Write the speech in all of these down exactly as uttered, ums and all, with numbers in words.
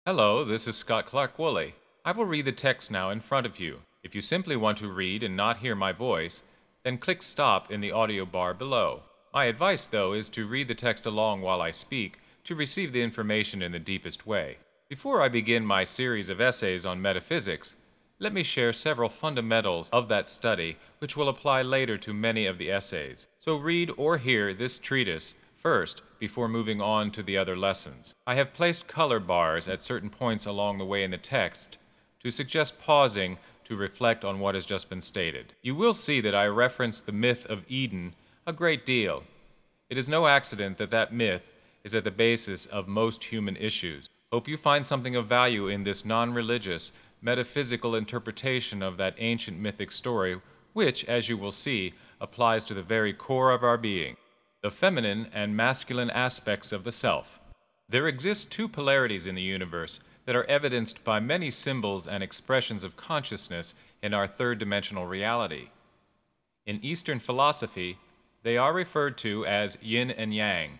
Hello, this is Scott Clark Woolley. I will read the text now in front of you. If you simply want to read and not hear my voice, then click stop in the audio bar below. My advice, though, is to read the text along while I speak to receive the information in the deepest way. Before I begin my series of essays on metaphysics, let me share several fundamentals of that study which will apply later to many of the essays. So read or hear this treatise first before moving on to the other lessons. I have placed color bars at certain points along the way in the text to suggest pausing to reflect on what has just been stated. You will see that I reference the myth of Eden a great deal. It is no accident that that myth is at the basis of most human issues. Hope you find something of value in this non-religious, metaphysical interpretation of that ancient mythic story, which, as you will see, applies to the very core of our being, the feminine and masculine aspects of the self. There exist two polarities in the universe that are evidenced by many symbols and expressions of consciousness in our third-dimensional reality. In Eastern philosophy, they are referred to as yin and yang.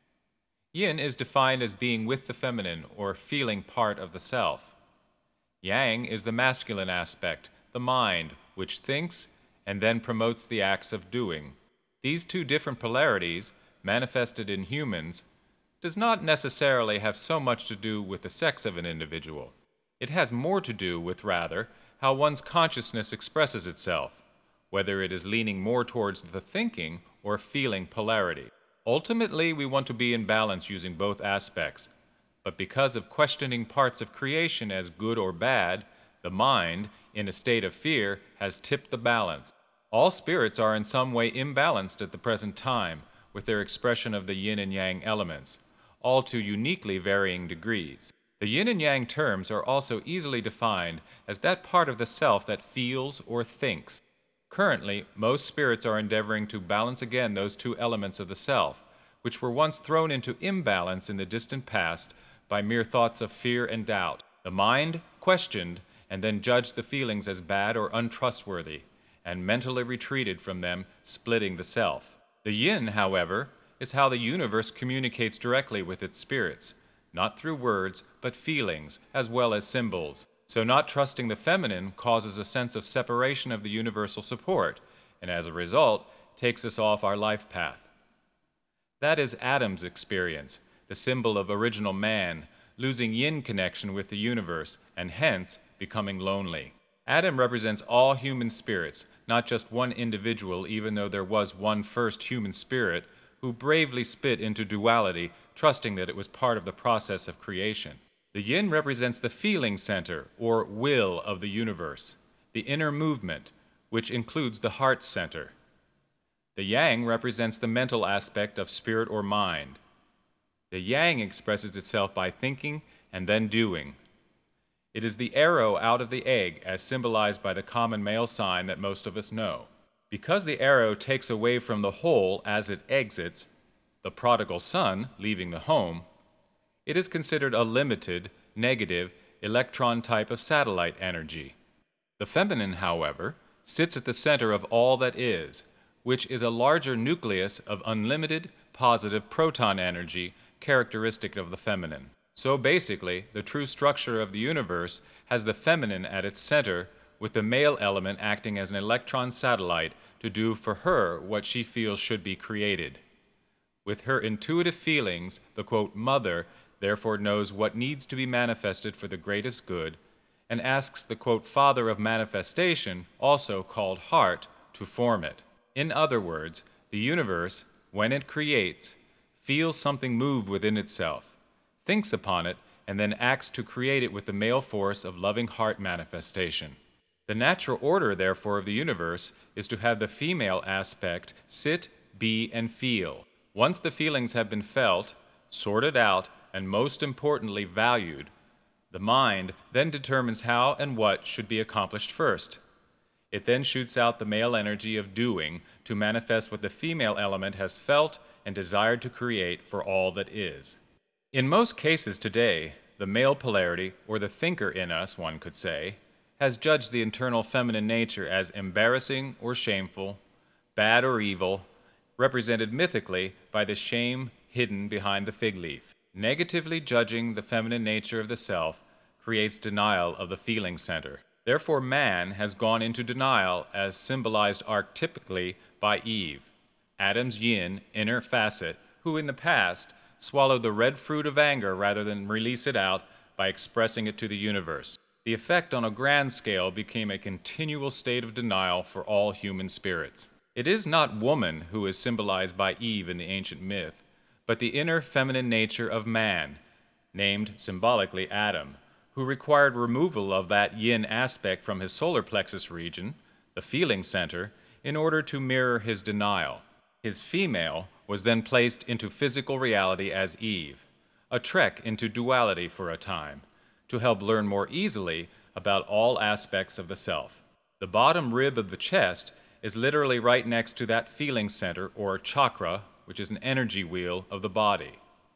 Yin is defined as being with the feminine or feeling part of the self. Yang is the masculine aspect, the mind, which thinks and then promotes the acts of doing. These two different polarities, manifested in humans, does not necessarily have so much to do with the sex of an individual. It has more to do with, rather, how one's consciousness expresses itself, whether it is leaning more towards the thinking or feeling polarity. Ultimately, we want to be in balance using both aspects, but because of questioning parts of creation as good or bad, the mind, in a state of fear, has tipped the balance. All spirits are in some way imbalanced at the present time, with their expression of the yin and yang elements, all to uniquely varying degrees. The yin and yang terms are also easily defined as that part of the self that feels or thinks. Currently, most spirits are endeavoring to balance again those two elements of the self, which were once thrown into imbalance in the distant past by mere thoughts of fear and doubt. The mind questioned and then judged the feelings as bad or untrustworthy, and mentally retreated from them, splitting the self. The yin, however, is how the universe communicates directly with its spirits, not through words, but feelings, as well as symbols. So not trusting the feminine causes a sense of separation of the universal support, and as a result, takes us off our life path. That is Adam's experience, the symbol of original man, losing yin connection with the universe, and hence becoming lonely. Adam represents all human spirits, not just one individual, even though there was one first human spirit who bravely spit into duality, trusting that it was part of the process of creation. The yin represents the feeling center, or will, of the universe, the inner movement, which includes the heart center. The yang represents the mental aspect of spirit or mind. The yang expresses itself by thinking and then doing. It is the arrow out of the egg, as symbolized by the common male sign that most of us know. Because the arrow takes away from the whole as it exits, the prodigal son leaving the home, it is considered a limited, negative, electron type of satellite energy. The feminine, however, sits at the center of all that is, which is a larger nucleus of unlimited, positive proton energy characteristic of the feminine. So basically, the true structure of the universe has the feminine at its center, with the male element acting as an electron satellite to do for her what she feels should be created. With her intuitive feelings, the quote, mother therefore knows what needs to be manifested for the greatest good, and asks the quote, father of manifestation, also called heart, to form it. In other words, the universe, when it creates, feels something move within itself, thinks upon it, and then acts to create it with the male force of loving heart manifestation. The natural order, therefore, of the universe is to have the female aspect sit, be, and feel. Once the feelings have been felt, sorted out, and most importantly valued, the mind then determines how and what should be accomplished first. It then shoots out the male energy of doing to manifest what the female element has felt and desired to create for all that is. In most cases today, the male polarity, or the thinker in us, one could say, has judged the internal feminine nature as embarrassing or shameful, bad or evil, represented mythically by the shame hidden behind the fig leaf. Negatively judging the feminine nature of the self creates denial of the feeling center. Therefore, man has gone into denial as symbolized archetypically by Eve, Adam's yin inner facet, who in the past swallowed the red fruit of anger rather than release it out by expressing it to the universe. The effect on a grand scale became a continual state of denial for all human spirits. It is not woman who is symbolized by Eve in the ancient myth, but the inner feminine nature of man, named symbolically Adam, who required removal of that yin aspect from his solar plexus region, the feeling center, in order to mirror his denial. His female was then placed into physical reality as Eve, a trek into duality for a time, to help learn more easily about all aspects of the self. The bottom rib of the chest is literally right next to that feeling center or chakra, which is an energy wheel of the body.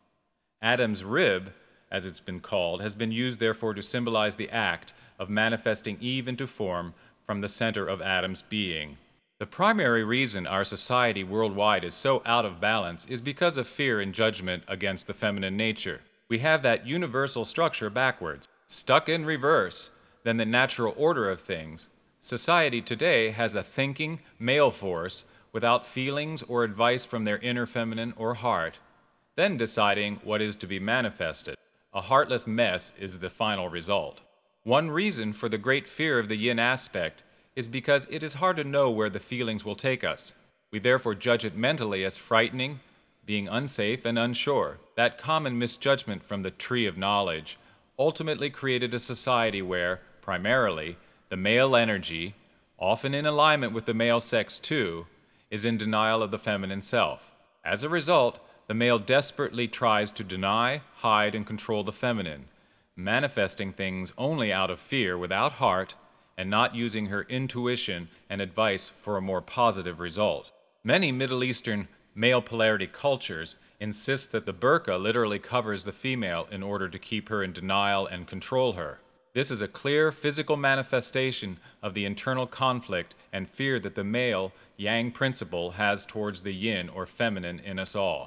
Adam's rib, as it's been called, has been used therefore to symbolize the act of manifesting Eve into form from the center of Adam's being. The primary reason our society worldwide is so out of balance is because of fear and judgment against the feminine nature. We have that universal structure backwards, stuck in reverse than the natural order of things. Society today has a thinking male force without feelings or advice from their inner feminine or heart, then deciding what is to be manifested. A heartless mess is the final result. One reason for the great fear of the yin aspect is because it is hard to know where the feelings will take us. We therefore judge it mentally as frightening, being unsafe and unsure. That common misjudgment from the tree of knowledge ultimately created a society where, primarily, the male energy, often in alignment with the male sex too, is in denial of the feminine self. As a result, the male desperately tries to deny, hide, and control the feminine, manifesting things only out of fear without heart and not using her intuition and advice for a more positive result. Many Middle Eastern male polarity cultures insist that the burqa literally covers the female in order to keep her in denial and control her. This is a clear physical manifestation of the internal conflict and fear that the male yang principle has towards the yin or feminine in us all.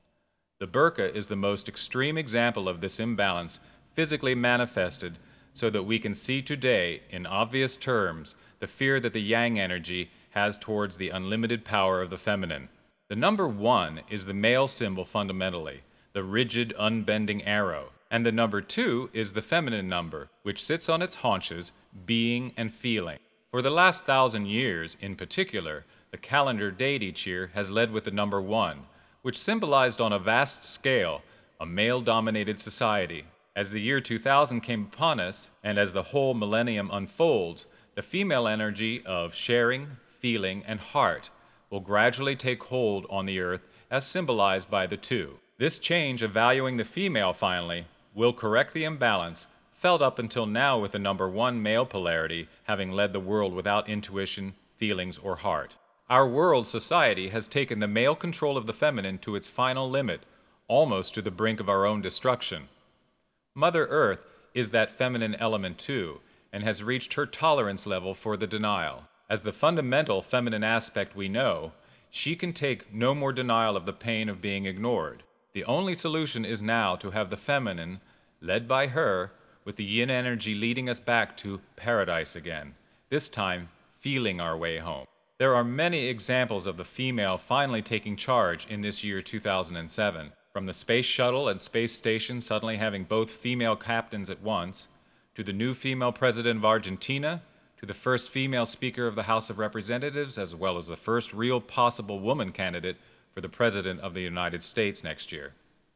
The burqa is the most extreme example of this imbalance physically manifested so that we can see today, in obvious terms, the fear that the yang energy has towards the unlimited power of the feminine. The number one is the male symbol fundamentally, the rigid, unbending arrow, and the number two is the feminine number, which sits on its haunches, being and feeling. For the last thousand years, in particular, the calendar date each year has led with the number one, which symbolized on a vast scale a male-dominated society. As the year two thousand came upon us, and as the whole millennium unfolds, the female energy of sharing, feeling, and heart will gradually take hold on the earth as symbolized by the two. This change of valuing the female, finally, will correct the imbalance felt up until now with the number one male polarity having led the world without intuition, feelings, or heart. Our world society has taken the male control of the feminine to its final limit, almost to the brink of our own destruction. Mother Earth is that feminine element too, and has reached her tolerance level for the denial. As the fundamental feminine aspect we know, she can take no more denial of the pain of being ignored. The only solution is now to have the feminine, led by her, with the yin energy leading us back to paradise again, this time feeling our way home. There are many examples of the female finally taking charge in this year two thousand seven. From the space shuttle and space station suddenly having both female captains at once, to the new female president of Argentina, to the first female speaker of the House of Representatives, as well as the first real possible woman candidate for the president of the United States next year.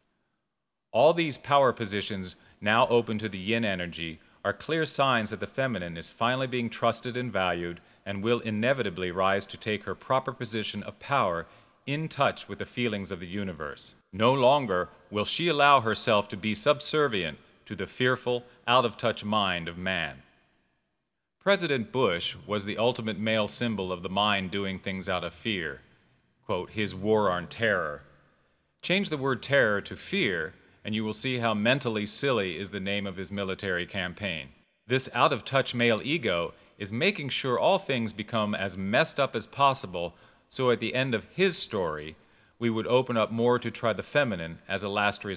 All these power positions now open to the yin energy are clear signs that the feminine is finally being trusted and valued and will inevitably rise to take her proper position of power in touch with the feelings of the universe. No longer will she allow herself to be subservient to the fearful, out-of-touch mind of man. President Bush was the ultimate male symbol of the mind doing things out of fear. Quote, his war on terror. Change the word terror to fear, and you will see how mentally silly is the name of his military campaign. This out-of-touch male ego is making sure all things become as messed up as possible, so at the end of his story, we would open up more to try the feminine as a last resort.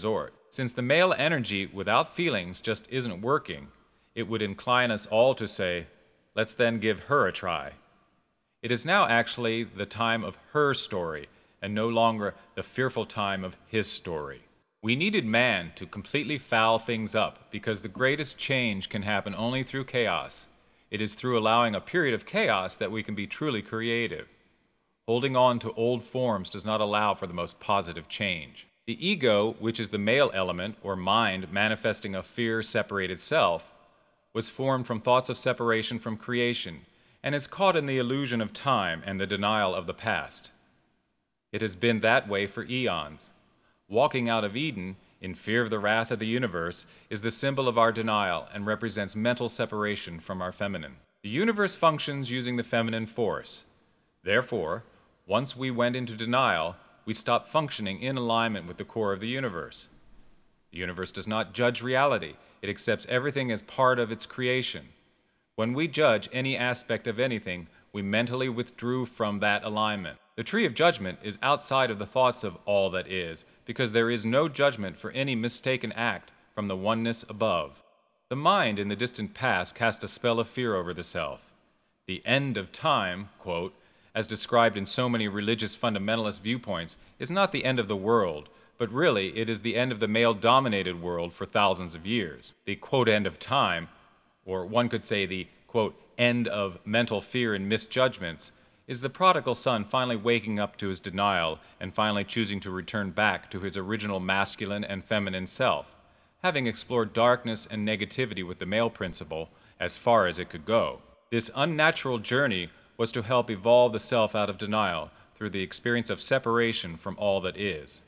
Since the male energy without feelings just isn't working, it would incline us all to say, let's then give her a try. It is now actually the time of her story, and no longer the fearful time of his story. We needed man to completely foul things up, because the greatest change can happen only through chaos. It is through allowing a period of chaos that we can be truly creative. Holding on to old forms does not allow for the most positive change. The ego, which is the male element, or mind manifesting a fear-separated self, was formed from thoughts of separation from creation, and is caught in the illusion of time and the denial of the past. It has been that way for eons. Walking out of Eden, in fear of the wrath of the universe, is the symbol of our denial and represents mental separation from our feminine. The universe functions using the feminine force. Therefore, once we went into denial, we stopped functioning in alignment with the core of the universe. The universe does not judge reality. It accepts everything as part of its creation. When we judge any aspect of anything, we mentally withdrew from that alignment. The tree of judgment is outside of the thoughts of all that is, because there is no judgment for any mistaken act from the oneness above. The mind in the distant past cast a spell of fear over the self. The end of time, quote, as described in so many religious fundamentalist viewpoints, is not the end of the world, but really it is the end of the male-dominated world for thousands of years. The quote end of time, or one could say the quote end of mental fear and misjudgments, is the prodigal son finally waking up to his denial and finally choosing to return back to his original masculine and feminine self, having explored darkness and negativity with the male principle as far as it could go. This unnatural journey was to help evolve the self out of denial through the experience of separation from all that is.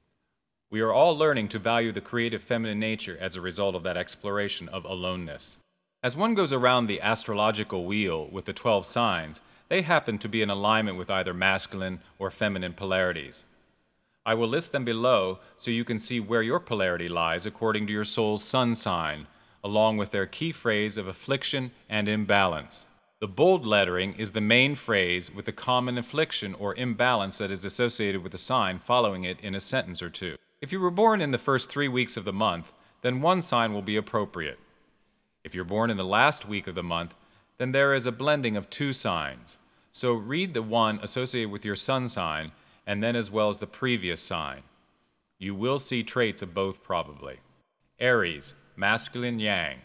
We are all learning to value the creative feminine nature as a result of that exploration of aloneness. As one goes around the astrological wheel with the twelve signs, they happen to be in alignment with either masculine or feminine polarities. I will list them below so you can see where your polarity lies according to your soul's sun sign, along with their key phrase of affliction and imbalance. The bold lettering is the main phrase with the common affliction or imbalance that is associated with the sign following it in a sentence or two. If you were born in the first three weeks of the month, then one sign will be appropriate. If you're born in the last week of the month, then there is a blending of two signs. So read the one associated with your sun sign, and then as well as the previous sign. You will see traits of both probably. Aries, masculine yang.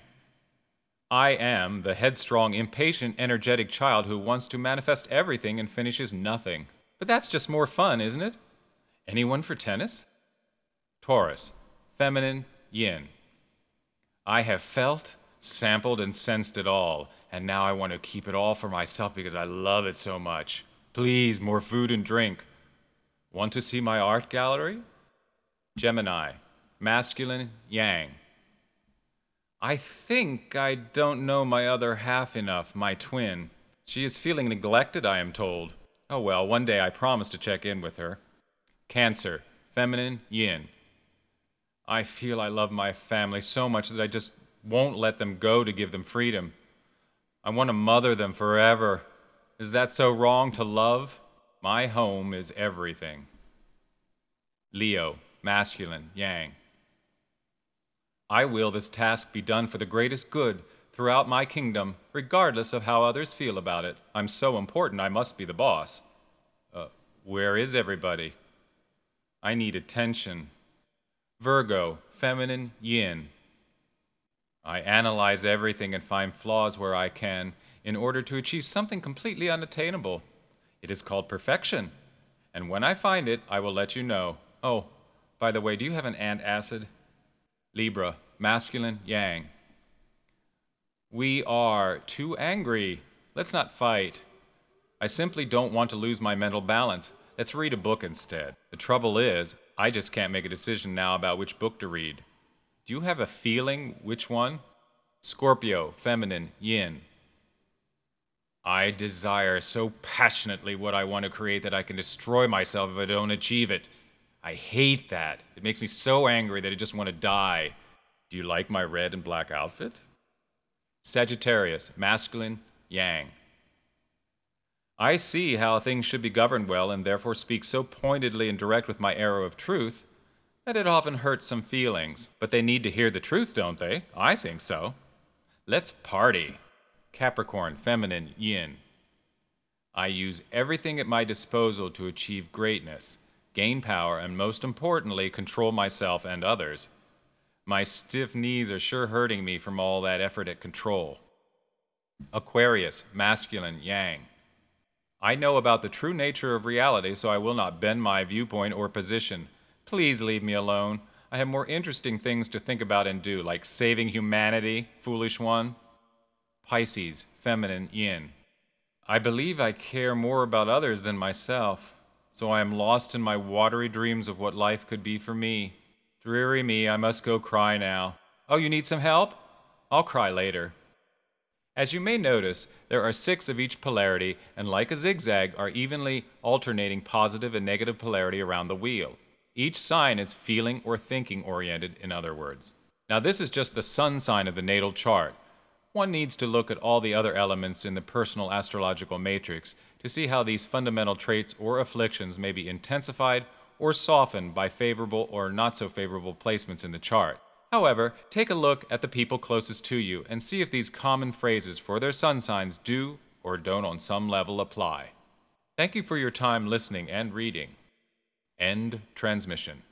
I am the headstrong, impatient, energetic child who wants to manifest everything and finishes nothing. But that's just more fun, isn't it? Anyone for tennis? Taurus, feminine, yin. I have felt, sampled, and sensed it all, and now I want to keep it all for myself because I love it so much. Please, more food and drink. Want to see my art gallery? Gemini, masculine, yang. I think I don't know my other half enough, my twin. She is feeling neglected, I am told. Oh well, one day I promise to check in with her. Cancer, feminine, yin. I feel I love my family so much that I just won't let them go to give them freedom. I want to mother them forever. Is that so wrong to love? My home is everything. Leo, masculine, yang. I will this task be done for the greatest good throughout my kingdom, regardless of how others feel about it. I'm so important, I must be the boss. Uh, where is everybody? I need attention. Virgo, feminine, yin. I analyze everything and find flaws where I can in order to achieve something completely unattainable. It is called perfection. And when I find it, I will let you know. Oh, by the way, do you have an antacid? Libra, masculine, yang. We are too angry. Let's not fight. I simply don't want to lose my mental balance. Let's read a book instead. The trouble is, I just can't make a decision now about which book to read. Do you have a feeling which one? Scorpio, feminine, yin. I desire so passionately what I want to create that I can destroy myself if I don't achieve it. I hate that. It makes me so angry that I just want to die. Do you like my red and black outfit? Sagittarius, masculine, yang. I see how things should be governed well and therefore speak so pointedly and direct with my arrow of truth, That it often hurts some feelings, but they need to hear the truth, don't they? I think so. Let's party. Capricorn, feminine, yin. I use everything at my disposal to achieve greatness, gain power, and most importantly, control myself and others. My stiff knees are sure hurting me from all that effort at control. Aquarius, masculine, yang. I know about the true nature of reality, so I will not bend my viewpoint or position. Please leave me alone. I have more interesting things to think about and do, like saving humanity, foolish one. Pisces, feminine, yin. I believe I care more about others than myself, so I am lost in my watery dreams of what life could be for me. Dreary me, I must go cry now. Oh, you need some help? I'll cry later. As you may notice, there are six of each polarity, and like a zigzag, are evenly alternating positive and negative polarity around the wheel. Each sign is feeling or thinking oriented, in other words. Now this is just the sun sign of the natal chart. One needs to look at all the other elements in the personal astrological matrix to see how these fundamental traits or afflictions may be intensified or softened by favorable or not so favorable placements in the chart. However, take a look at the people closest to you and see if these common phrases for their sun signs do or don't on some level apply. Thank you for your time listening and reading. End transmission.